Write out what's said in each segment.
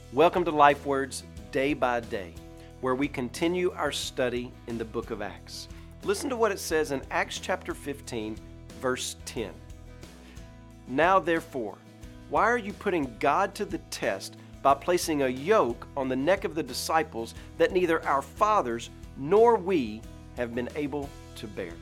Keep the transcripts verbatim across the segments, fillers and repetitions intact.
Welcome to Life Words Day by Day, where we continue our study in the book of Acts. Listen to what it says in Acts chapter fifteen, verse ten. Now therefore, why are you putting God to the test by placing a yoke on the neck of the disciples that neither our fathers nor we have been able to bear?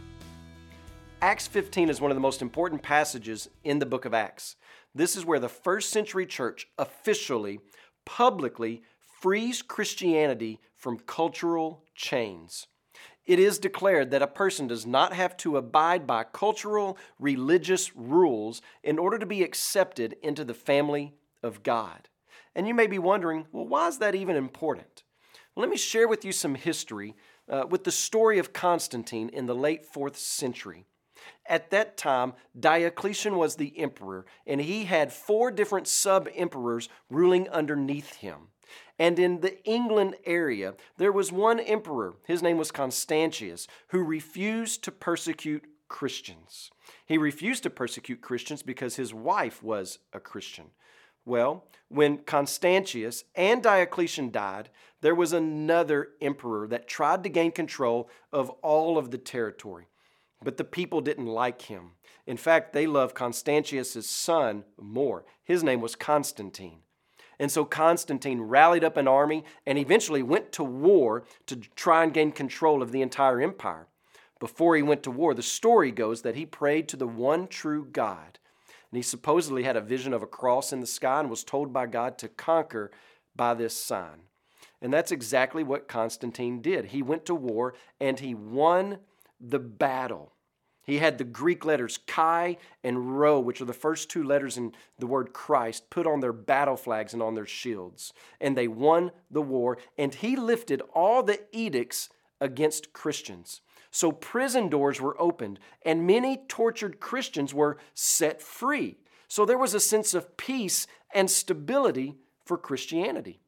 Acts fifteen is one of the most important passages in the book of Acts. This is where the first century church officially, publicly frees Christianity from cultural chains. It is declared that a person does not have to abide by cultural, religious rules in order to be accepted into the family of God. And you may be wondering, well, why is that even important? Well, let me share with you some history uh, with the story of Constantine in the late fourth century. At that time, Diocletian was the emperor, and he had four different sub-emperors ruling underneath him. And in the England area, there was one emperor, his name was Constantius, who refused to persecute Christians. He refused to persecute Christians because his wife was a Christian. Well, when Constantius and Diocletian died, there was another emperor that tried to gain control of all of the territory. But the people didn't like him. In fact, they loved Constantius' son more. His name was Constantine. And so Constantine rallied up an army and eventually went to war to try and gain control of the entire empire. Before he went to war, the story goes that he prayed to the one true God. And he supposedly had a vision of a cross in the sky and was told by God to conquer by this sign. And that's exactly what Constantine did. He went to war and he won the battle. He had the Greek letters chi and rho, which are the first two letters in the word Christ, put on their battle flags and on their shields. And they won the war, and he lifted all the edicts against Christians. So prison doors were opened, and many tortured Christians were set free. So there was a sense of peace and stability for Christianity.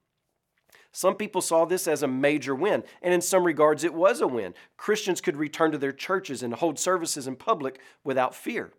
Some people saw this as a major win, and in some regards it was a win. Christians could return to their churches and hold services in public without fear.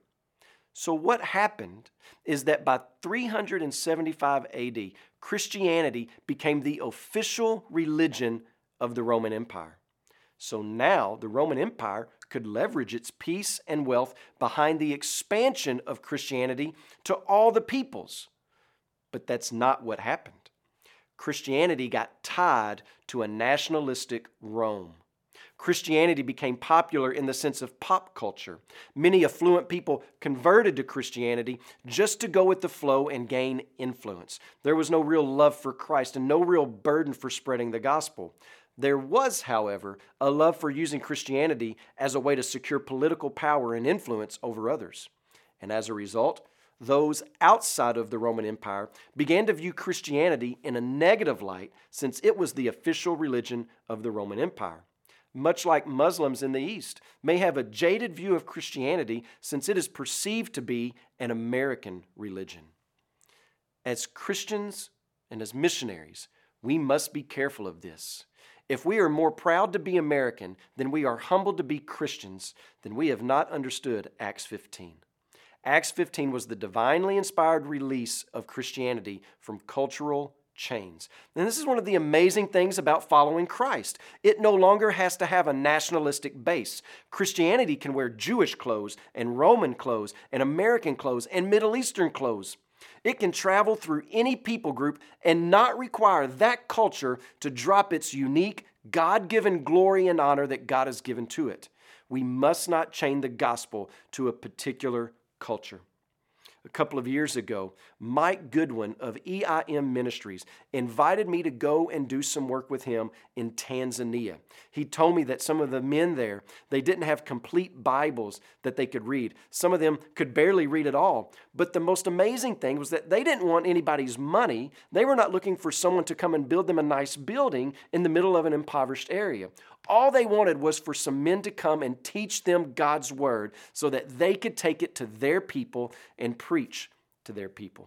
So what happened is that by three hundred seventy-five A D, Christianity became the official religion of the Roman Empire. So now the Roman Empire could leverage its peace and wealth behind the expansion of Christianity to all the peoples. But that's not what happened. Christianity got tied to a nationalistic Rome. Christianity became popular in the sense of pop culture. Many affluent people converted to Christianity just to go with the flow and gain influence. There was no real love for Christ and no real burden for spreading the gospel. There was, however, a love for using Christianity as a way to secure political power and influence over others. And as a result, those outside of the Roman Empire began to view Christianity in a negative light since it was the official religion of the Roman Empire. Much like Muslims in the East may have a jaded view of Christianity since it is perceived to be an American religion. As Christians and as missionaries, we must be careful of this. If we are more proud to be American than we are humbled to be Christians, then we have not understood Acts fifteen. Acts fifteen was the divinely inspired release of Christianity from cultural chains. And this is one of the amazing things about following Christ. It no longer has to have a nationalistic base. Christianity can wear Jewish clothes and Roman clothes and American clothes and Middle Eastern clothes. It can travel through any people group and not require that culture to drop its unique, God-given glory and honor that God has given to it. We must not chain the gospel to a particular culture. A couple of years ago, Mike Goodwin of E I M Ministries invited me to go and do some work with him in Tanzania. He told me that some of the men there, they didn't have complete Bibles that they could read. Some of them could barely read at all. But the most amazing thing was that they didn't want anybody's money. They were not looking for someone to come and build them a nice building in the middle of an impoverished area. All they wanted was for some men to come and teach them God's word so that they could take it to their people and preach to their people.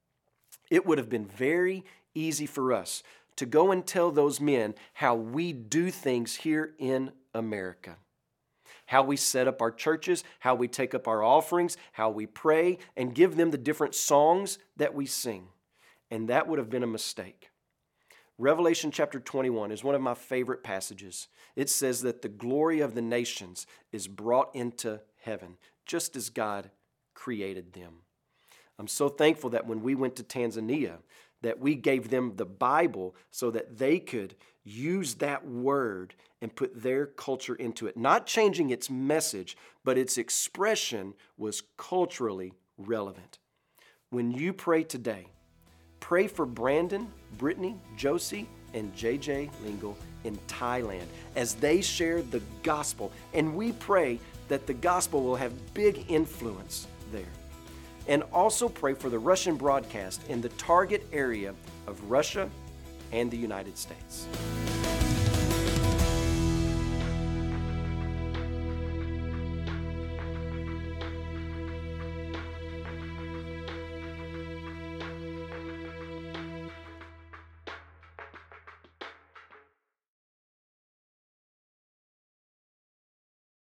It would have been very easy for us to go and tell those men how we do things here in America. How we set up our churches, how we take up our offerings, how we pray, and give them the different songs that we sing. And that would have been a mistake. Revelation chapter twenty-one is one of my favorite passages. It says that the glory of the nations is brought into heaven, just as God created them. I'm so thankful that when we went to Tanzania, that we gave them the Bible so that they could use that word and put their culture into it. Not changing its message, but its expression was culturally relevant. When you pray today, pray for Brandon, Brittany, Josie, and J J Lingle in Thailand as they share the gospel. And we pray that the gospel will have big influence there. And also pray for the Russian broadcast in the target area of Russia and the United States.